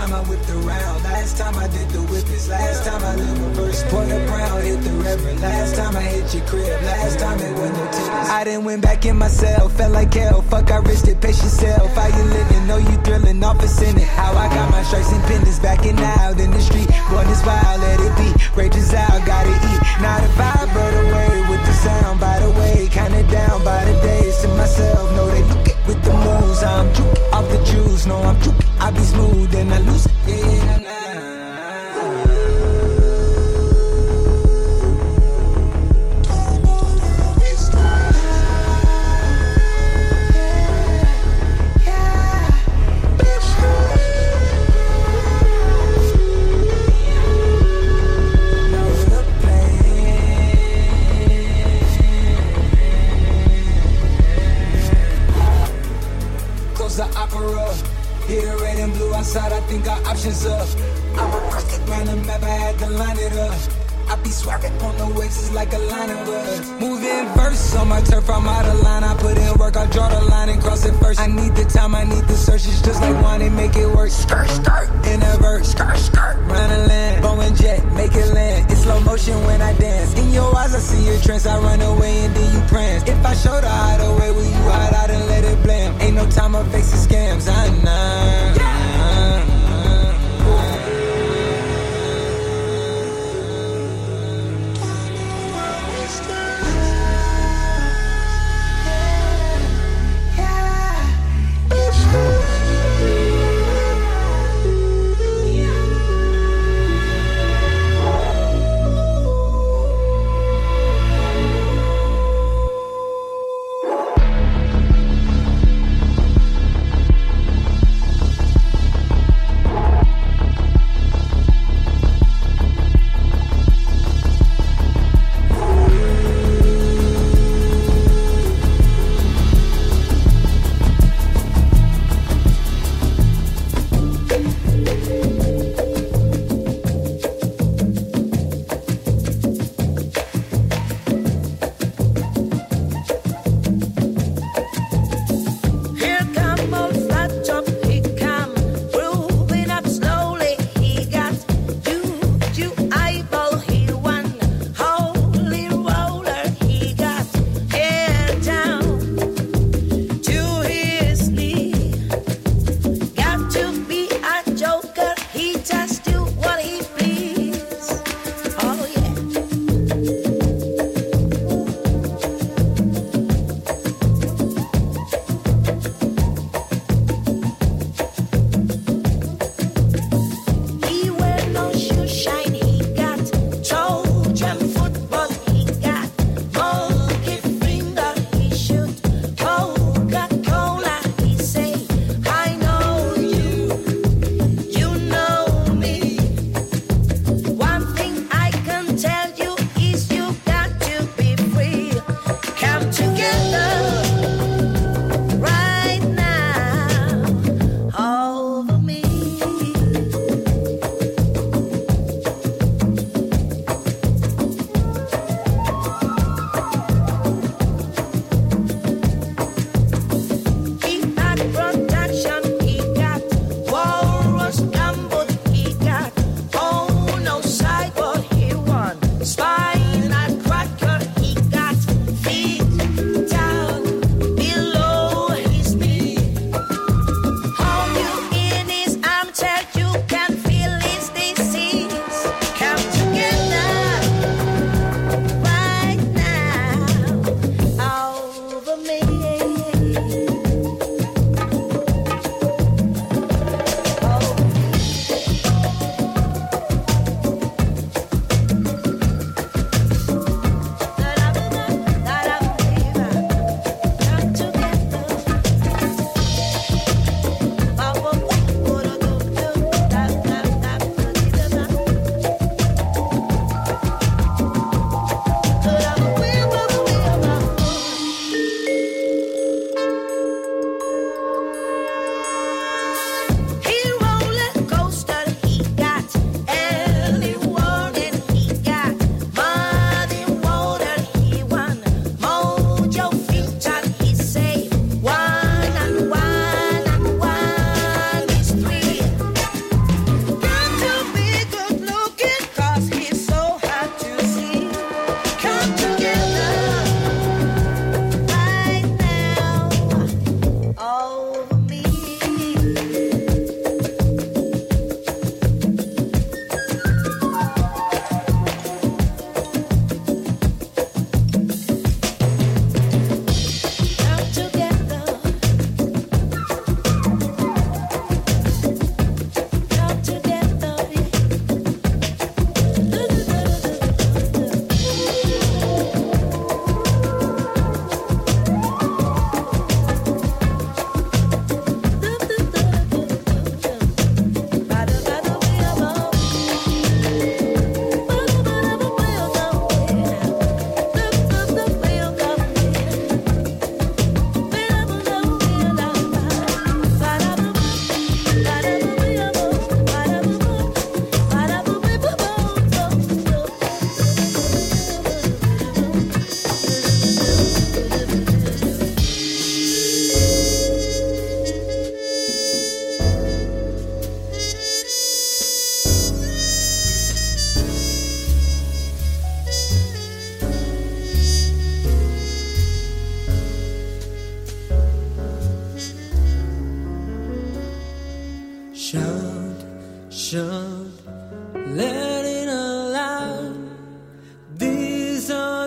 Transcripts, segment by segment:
time I whipped around, last time I did the whippets, last time I lived reverse. Porter Brown hit the reverend, last time I hit your crib, last time it was no tickets. I done went back in myself, felt like hell, fuck I risked it, pace yourself. How you living, know you thrilling, office in it. How I got my stripes and pendants backing out in the street. Born this wild, let it be, rages out, gotta eat. Not a vibe, but away with the sound, by the way, kinda down by the days. To myself, know they look it with the moves. I'm juke off the juice, no I'm juke. I be smooth and I lose it, yeah, nah. The opera, hit the red and blue outside, I think our options up. I'm a perfect round the map, I had to line it up. I be swerving on the waves, it's like a line of us. Moving verse on my turf, I'm out of line. I put in work, I draw the line and cross it first. I need the time, I need the search, it's just like one and make it work. Skirt, skirt, in a verse, skirt, skirt, round the land. Boeing jet, make it land. It's slow motion when I dance. In your eyes, I see your trance, I run away and then you prance. If I show the hideaway, will you hide out and let it blame? Ain't no time of facing scams, I know.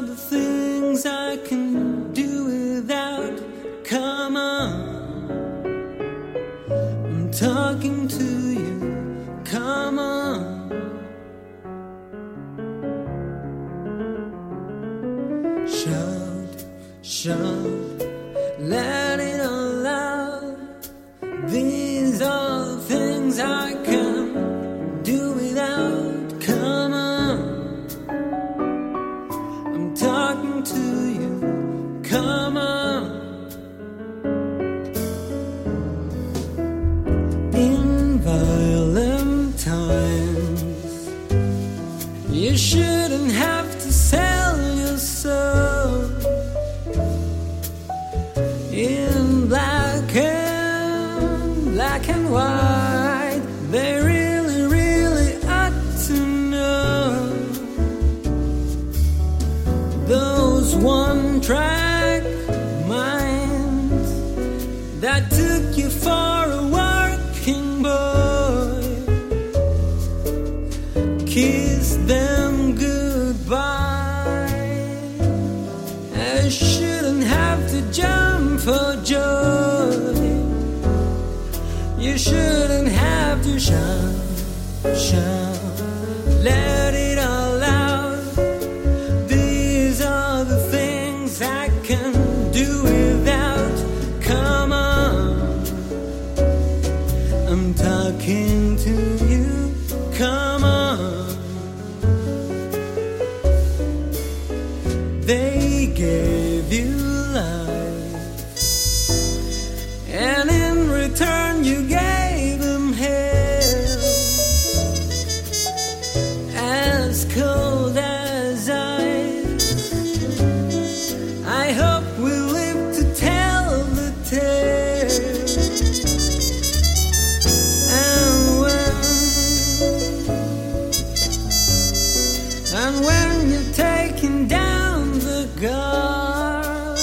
the things I can do without. Come on, I'm talking to you. Come on. Shout, shout, let it all out. These are the things I can do without. Come on, I'm talking to you. Come on. In violent times, you shouldn't have to sell your soul. In black and white, they really, really ought to know. Those one-track minds that took you for a working boy, kiss them goodbye. I shouldn't have to jump for joy. You shouldn't have to shout, shout, let it all out. These are the things I can do without. Come on, I'm talking to you. Come on. They gave you life, and in return you gave them hell, as cold as ice. I hope we live to tell the tale. And when you're taking down the guard,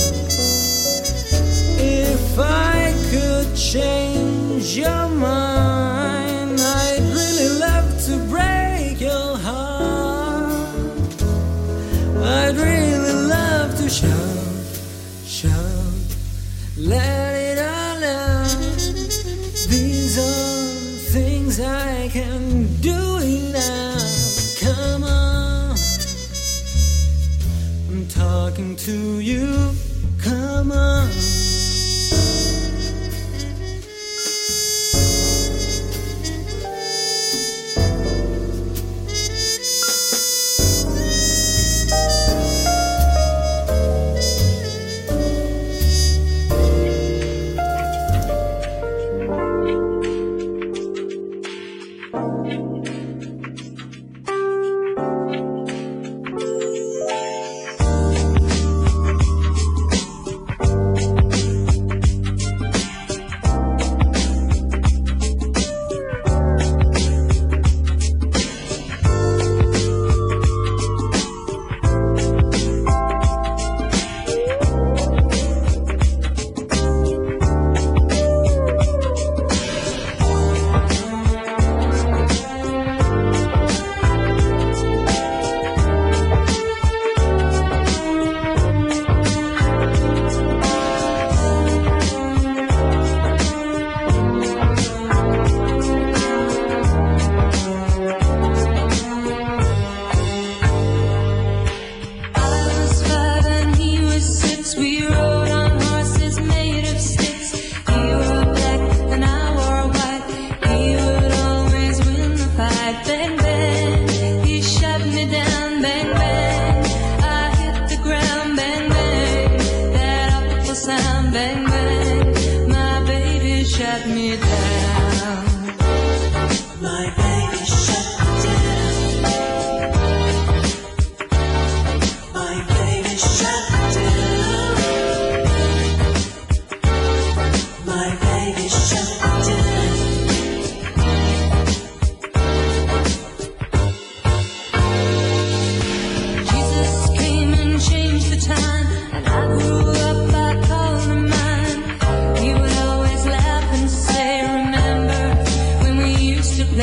if I could change your mind, I'd really love to break your heart. I'd really love to shout, shout, let it all out. These are the things I can do without. Come on, I'm talking to you. Come on.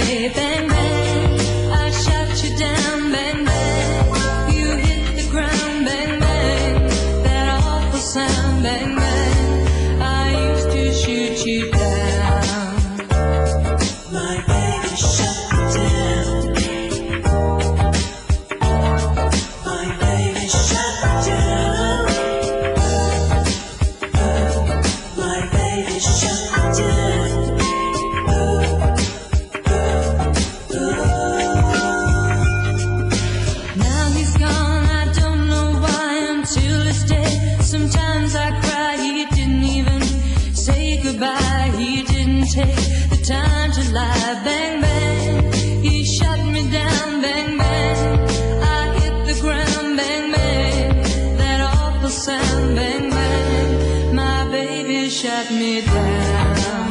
Bang, bang, I shot you down, bang, bang. You hit the ground. Sometimes I cry, he didn't even say goodbye. He didn't take the time to lie. Bang, bang, he shut me down. Bang, bang, I hit the ground. Bang, bang, that awful sound. Bang, bang, my baby shut me down.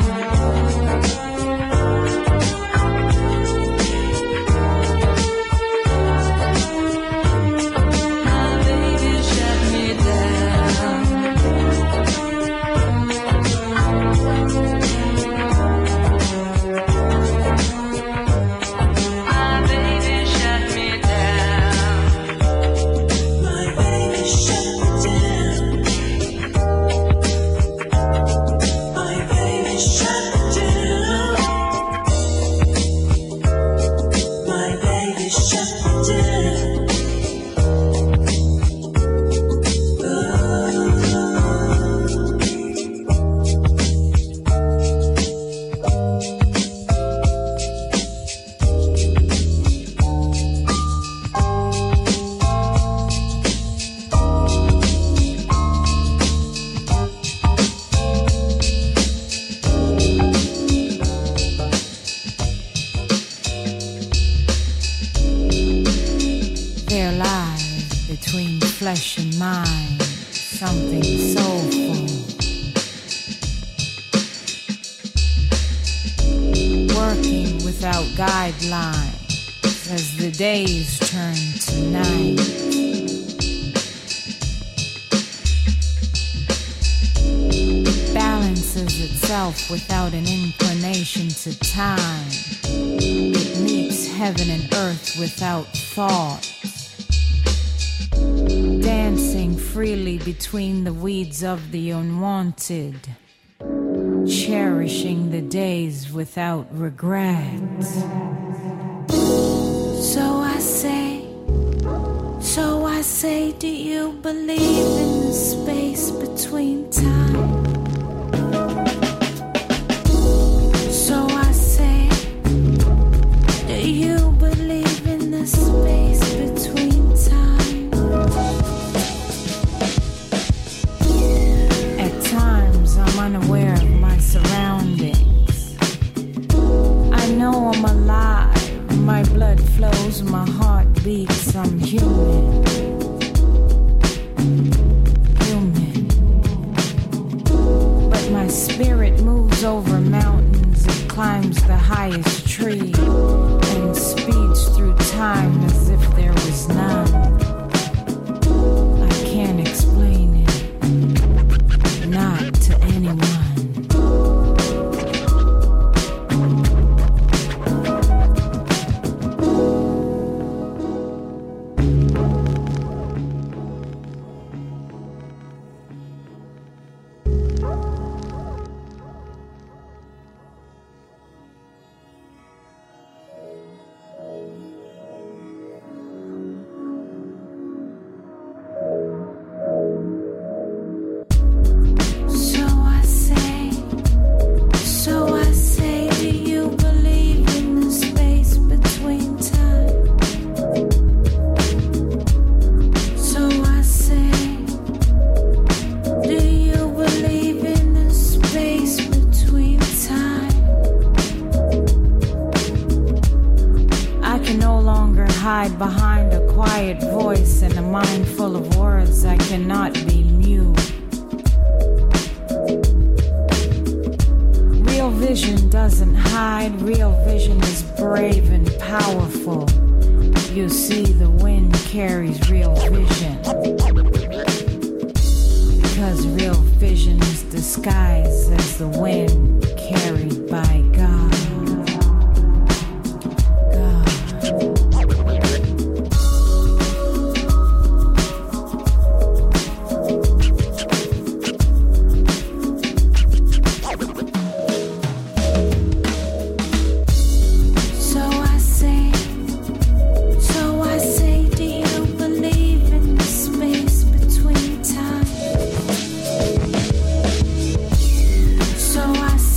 Flesh and mind, something soulful. Working without guidelines as the days turn to night. It balances itself without an inclination to time. It meets heaven and earth without thought. Dancing freely between the weeds of the unwanted, cherishing the days without regret. So I say, do you believe in the space between time? So I say, do you believe in the space between time? I'm unaware of my surroundings. I know I'm alive. My blood flows, my heart beats. I'm human. But my spirit moves over mountains. It climbs the highest tree and speeds through time as if there was none. I can't explain it. Not to anyone. Behind a quiet voice and a mind full of words, I cannot be mute. Real vision doesn't hide, real vision is brave and powerful. You see, the wind carries real vision, because real vision is disguised as the wind carried by God. So I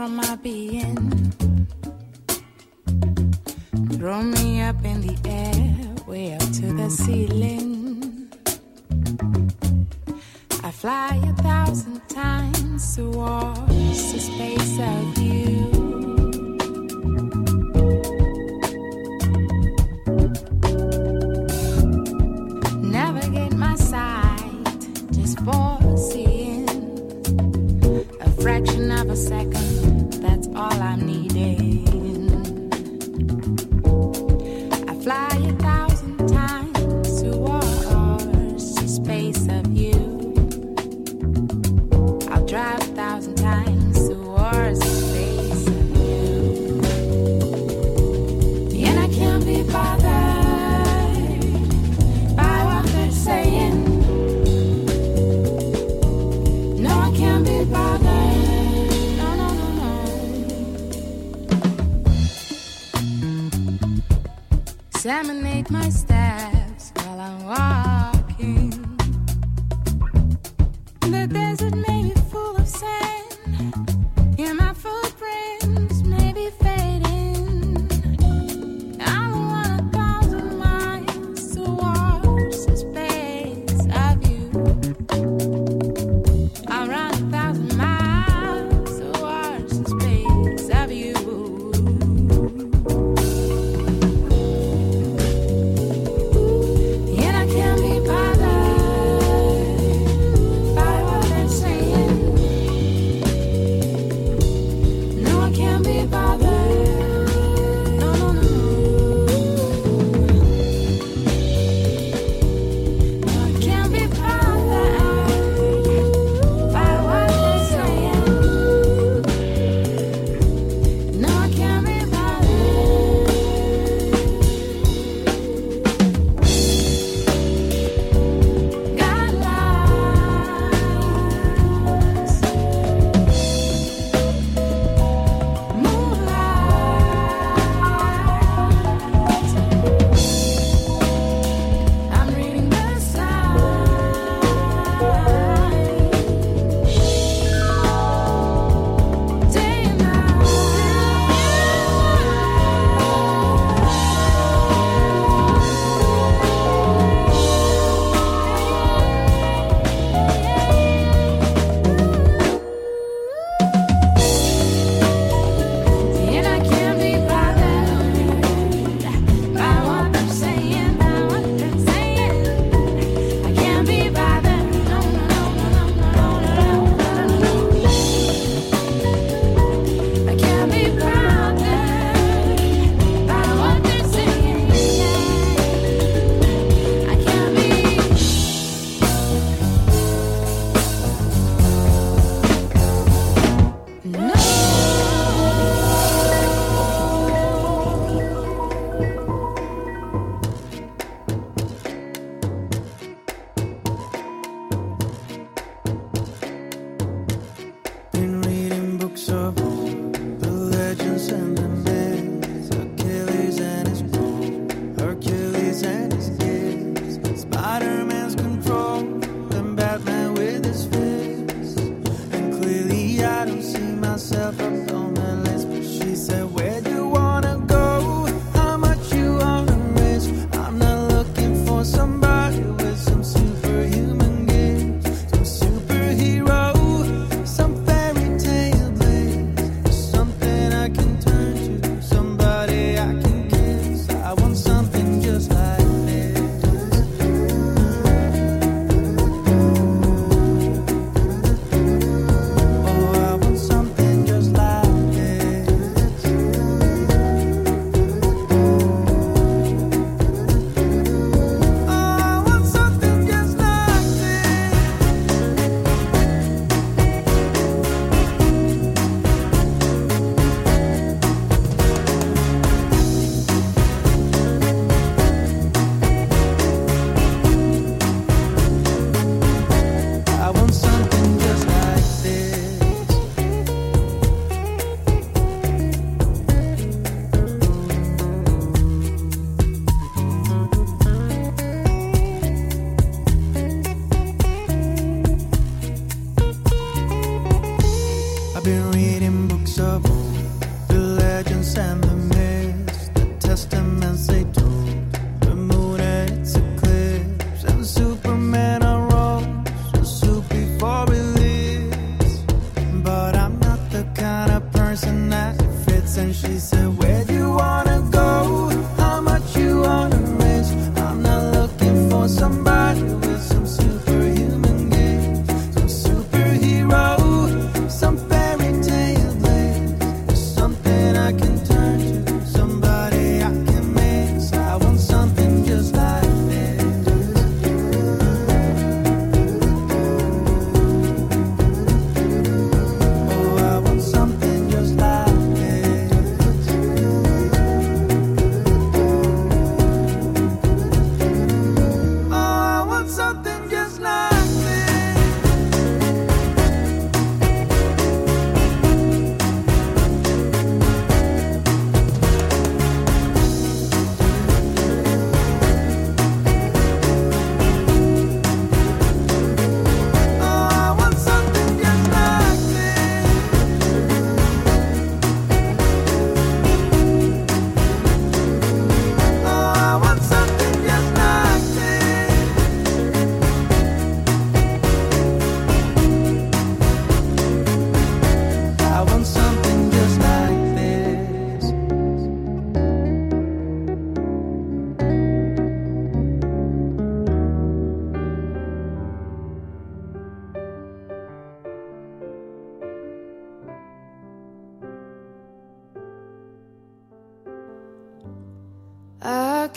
from my being. Throw me up in the air, way up to the ceiling. I fly 1,000 times towards the space of you. Navigate my sight just for seeing. A fraction of a second, that's all I'm needing. I fly 1,000 times towards the space of you. I'll drive 1,000 times towards the space of you. And I can't be bothered by what they're saying. No, I can't be bothered. No, no, no, no. Examinate my steps while I'm walking. The desert may be full of sand, and my footprints may be fading. I'll run 1,000 miles towards the space of you. I'll run 1,000 miles towards the space of you. And I can't be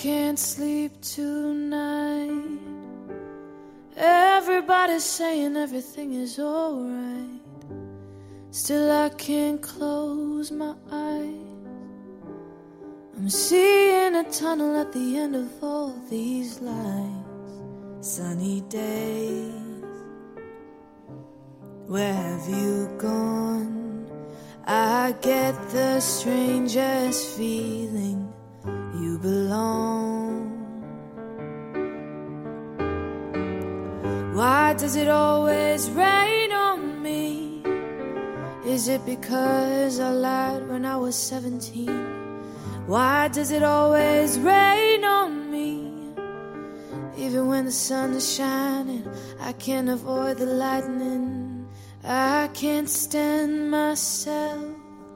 can't sleep tonight. Everybody's saying everything is alright. Still I can't close my eyes. I'm seeing a tunnel at the end of all these lights. Sunny days, where have you gone? I get the strangest feeling you belong. Why does it always rain on me? Is it because I lied when I was 17? Why does it always rain on me? Even when the sun is shining, I can't avoid the lightning. I can't stand myself.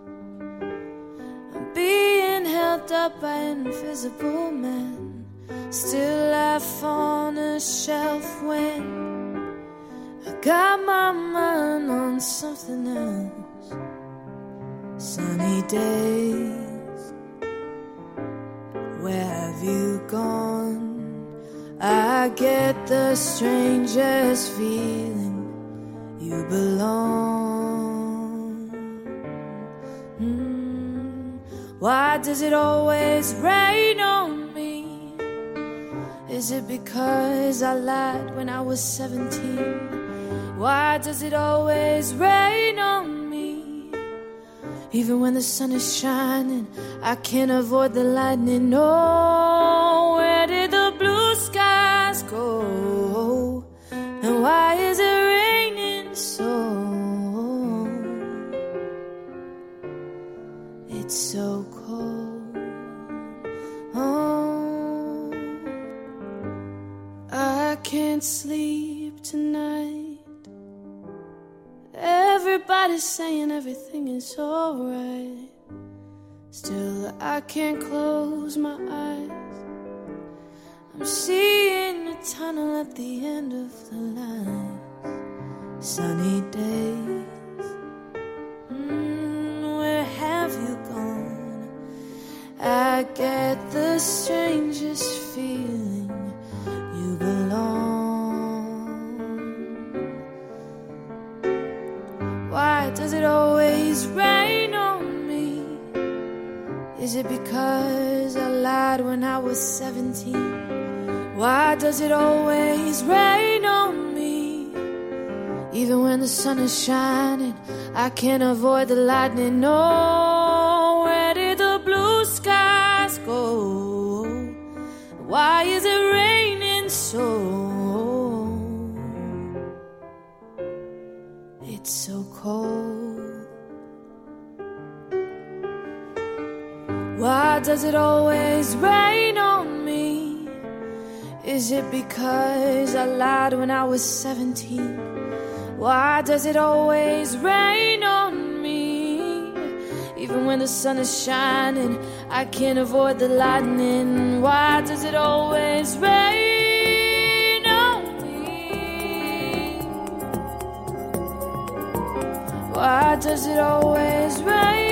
I'm being held up by invisible men, still life on a shelf when I got my mind on something else. Sunny days, where have you gone? I get the strangest feeling you belong. Why does it always rain on me? Is it because I lied when I was 17? Why does it always rain on me? Even when the sun is shining, I can't avoid the lightning. No, where did the blue skies go? And why is it raining so? It's so cold. Oh, I can't sleep tonight. Everybody's saying everything is alright. Still, I can't close my eyes. I'm seeing a tunnel at the end of the line. Sunny days, where have you gone? I get the strangest feeling you belong. Why does it always rain on me? Is it because I lied when I was 17? Why does it always rain on me? Even when the sun is shining, I can't avoid the lightning. No, where did the blue skies go? Why is it raining so? It's so cold. Why does it always rain on me? Is it because I lied when I was 17? Why does it always rain on me? Even when the sun is shining, I can't avoid the lightning. Why does it always rain on me? Why does it always rain?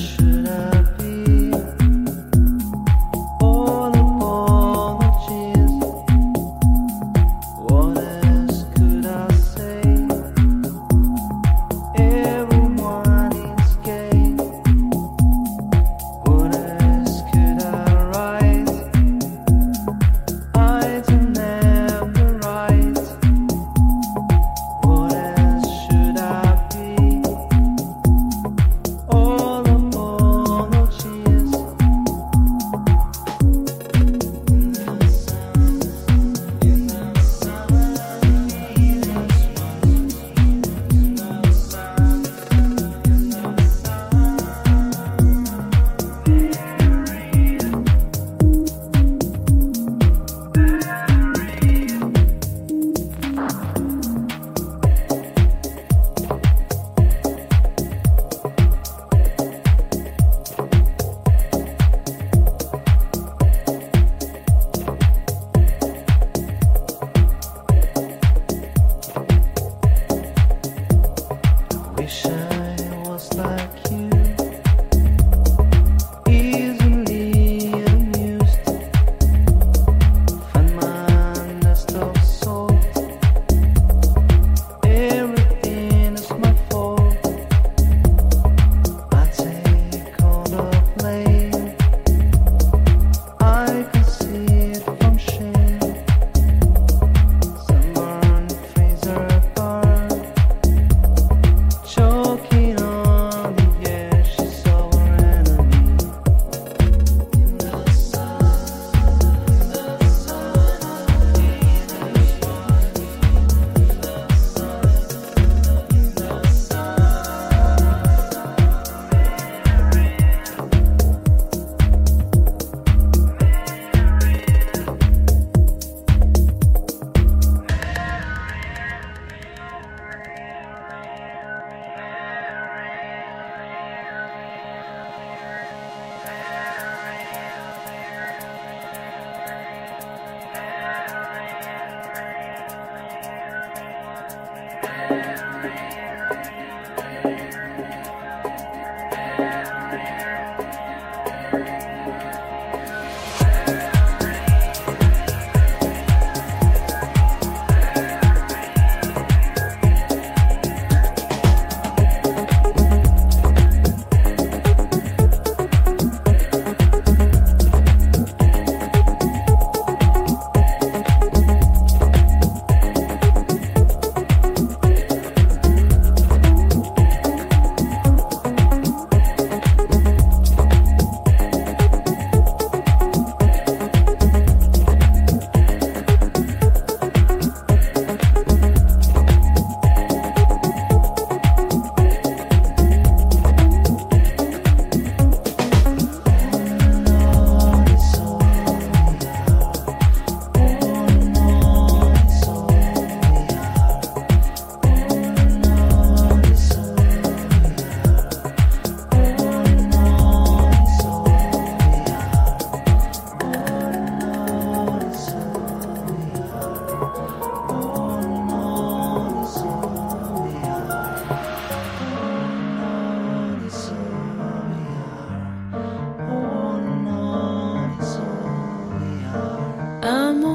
All the apologies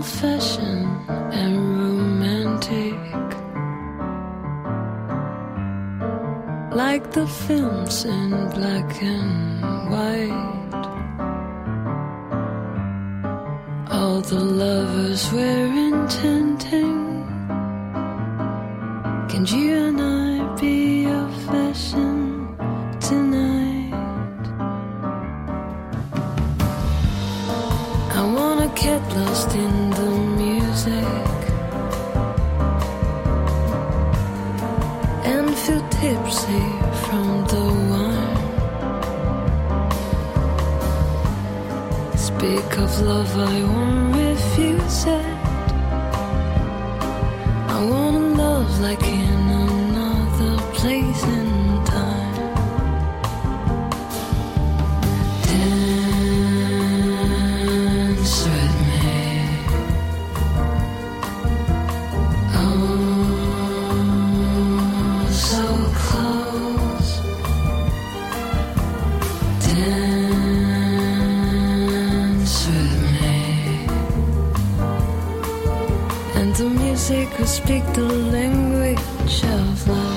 old-fashioned and romantic, like the films in black and white. All the lovers we're intending. Can you and I be your fashion tonight? I wanna get lost in the music and feel tipsy from the wine. Speak of love, I won't refuse it. I wanna love like in another place and time. Dance with me. Oh, so close. Dance with me. And the music will speak the language of love.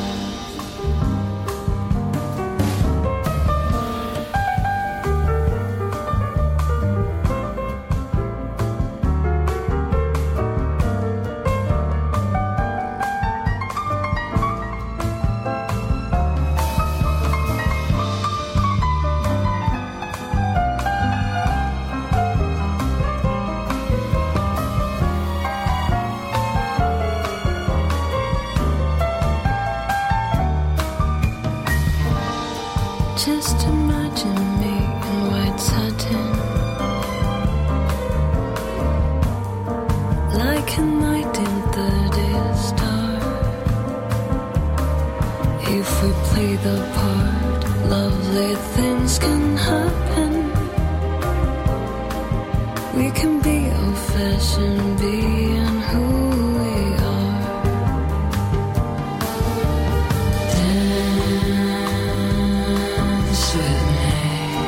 Just imagine me in white satin, like a 1930s star. If we play the part, lovely things can happen. We can be old-fashioned, being who we are. With me.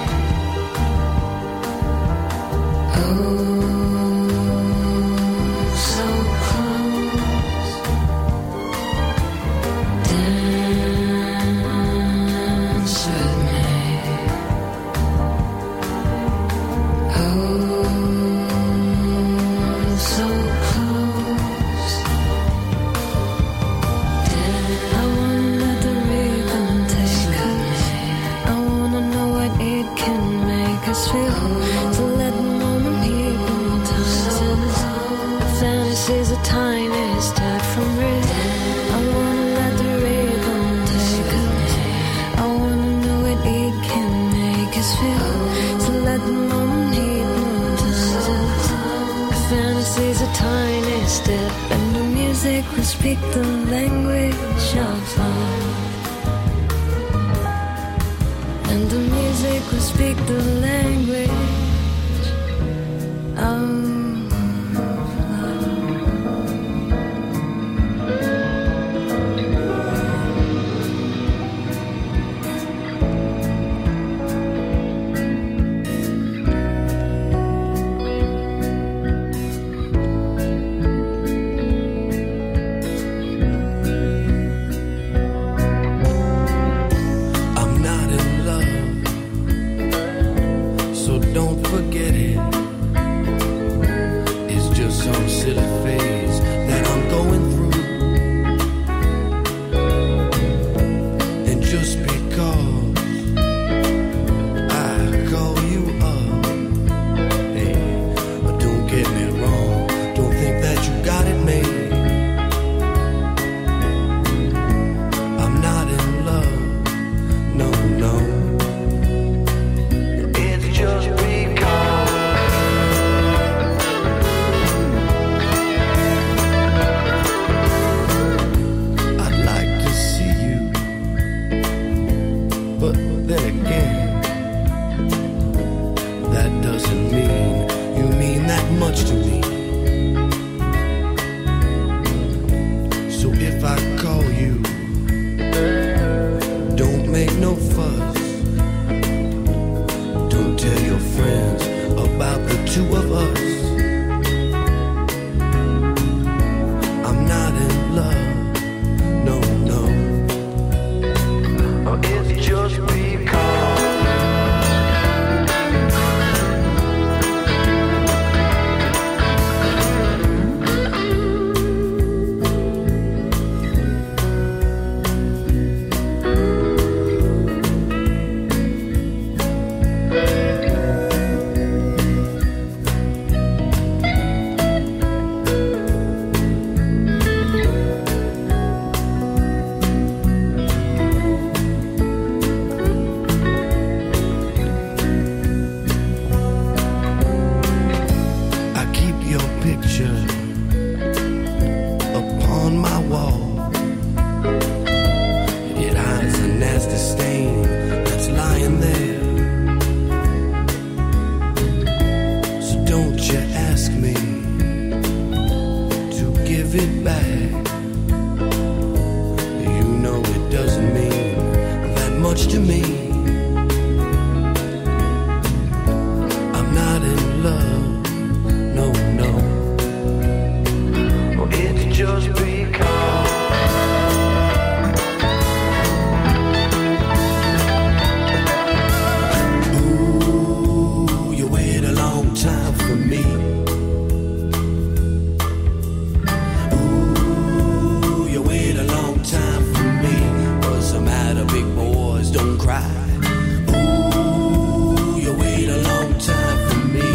Oh, so close. Dance with me. Oh, so close. I wanna let the rhythm take us. I wanna know what it can make us feel. So let the moment hypnotize us. Fantasies of time is dead from real. I wanna let the rhythm take us. I wanna know what it can make us feel. So let the moment hypnotize us. Fantasies of time is dead, and the music will speak the language of love. And the music will speak the language of love. Don't forget it. It's just some silly phase that I'm going through. And just because I call you up, hey, don't get me wrong, don't think that you got it made. I'm not in love, no, no. It's just much to me. So if I call you, don't make no fuss. Don't tell your friends about the two of us. a stain that's lying there. So don't you ask me to give it back. You know it doesn't mean that much to me. I'm not in love, no, no. It's just because ooh, you wait a long time for me. Ooh, you wait a long time for me. What's the matter, big boys, don't cry. Ooh, you wait a long time for me.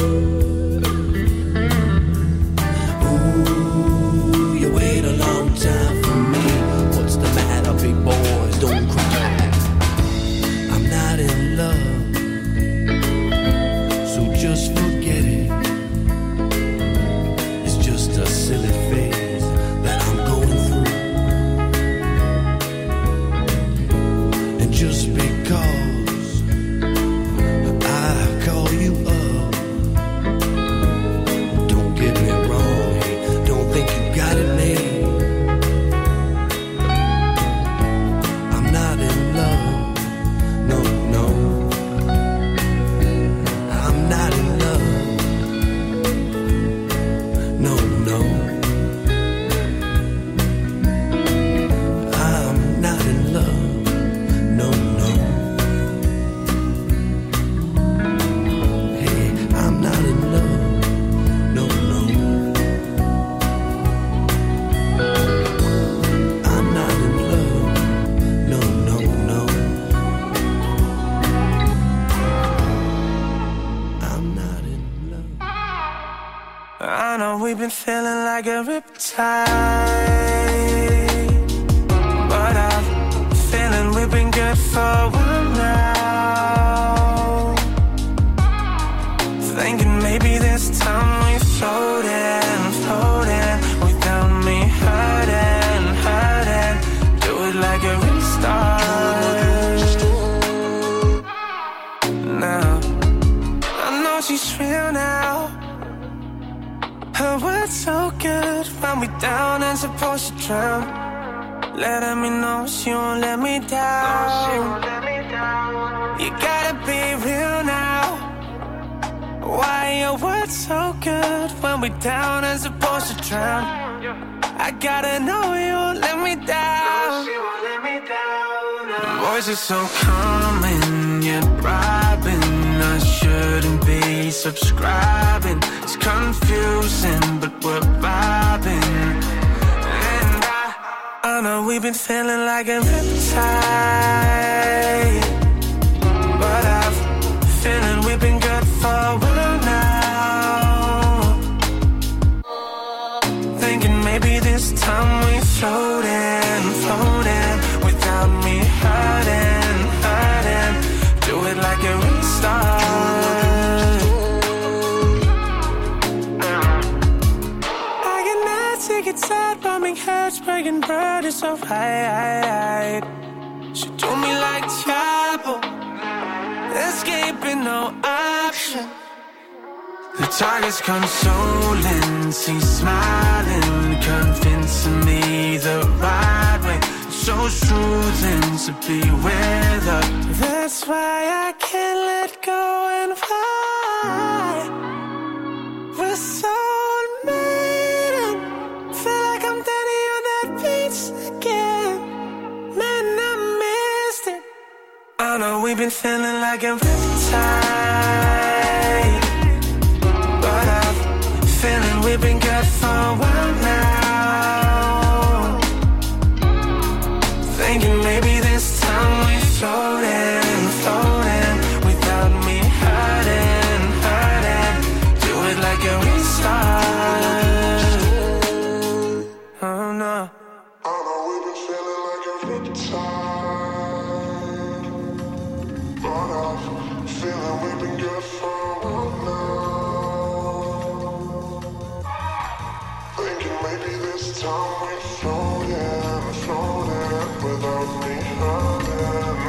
Ooh, you wait a long time for me. What's the matter, big boys, don't cry. I'm not in love, so just forget it. It's just a silly phase that I'm going through. And just because I call you up, don't get me wrong, hey, don't think you got it made. I'm not in love, no, no. I'm not in love, no, no. I'm not in love, no, no. Hey, I'm not in love, no, no. I'm not in love, no, no, no. I'm not in love. I know we've been feeling like a riptide, but I'm feeling we've been good for a while now. Thinking maybe this time we floating, floating without me hurting, hurting. Do it like a restart. Now I know she's real now. Her words so good when we down and supposed to drown. Letting me know she won't let me down. You gotta be real now. Why your words so good when we down and supposed to drown? I gotta know you won't let me down. Voice is so calming yet bribing. I shouldn't be subscribing. It's confusing, but we're vibing. And I know we've been feeling like a riptide, but I'm feeling we've been good for a while now. Thinking maybe this time we floating, floating without me hurting, hurting. Do it like a restart. I get mad, sick, it's sad, bumming heads, breaking bread is so right. She do me like Chapo, escaping no option. The target's consoling, she's smiling, convincing me the right way. So soothing to be with her. That's why I can't let go and fly. We're so unmated. Feel like I'm Danny on that beach again. Man, I missed it. I know we've been feeling like a riptide, but I'm feeling we've been good for a while now. Thinking maybe this time we floating, floating without me hurting, hurting. Do it like a restart. Oh no. I know we've been feeling like a riptide, but I'm feeling we've been good for a while now. Thinking maybe this time we floating, floating without me hurting.